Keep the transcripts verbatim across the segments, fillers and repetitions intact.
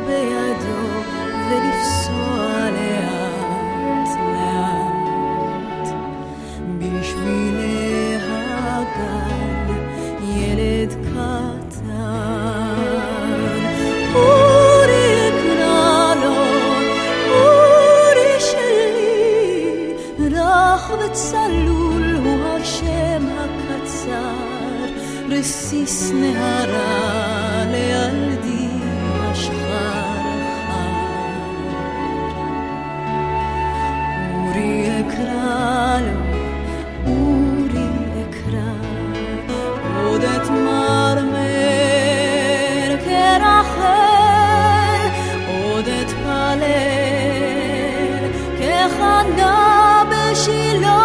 בידו ולפסוע לאט לאט בשבילי הגן ילד קטן. אורי אקרא לו, אורי שלי, רך וצלול הוא השם הקצר, רסיס נהרה לילדי השחר החר. אורי אקרא לו, אורי אקרא, עוד אתמרמר כרחל, עוד אתפלל כחנה בשילה.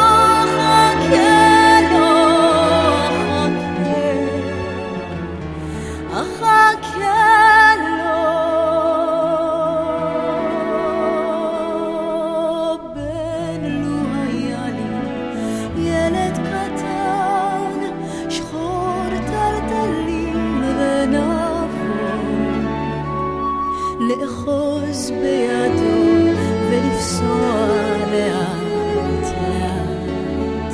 לאחוז בידו ולפסוע לאט לאט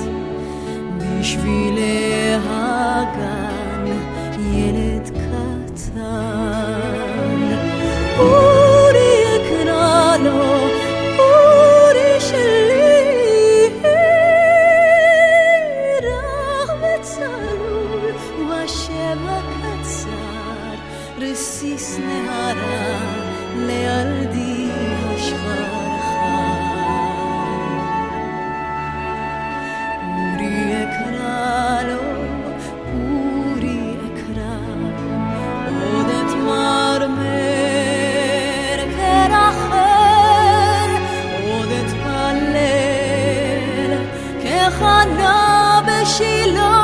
בשבילי הגן ילד קטן. אורי אקרא לו, אורי שלי, רך וצלול הוא השם הקצר, רסיס נהרה לילדי השחר חר. אורי אקרא לו, אורי אקרא, עוד אתמרמר כרחל, עוד אתפלל כחנה בשילה.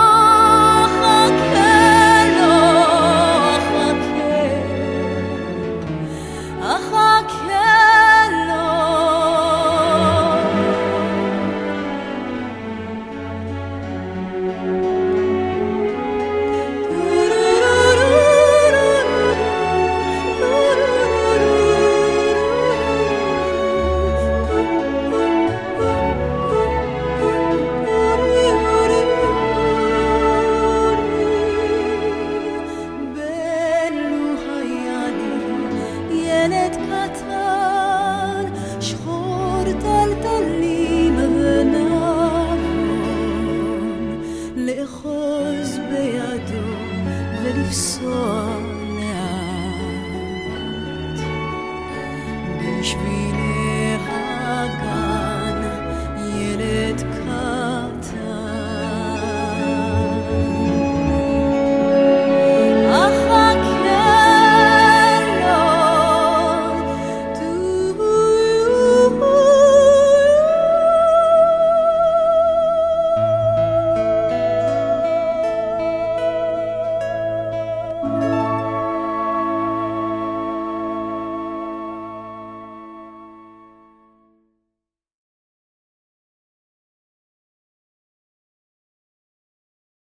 לאחוז בידו ולפסוע לאט בשבילי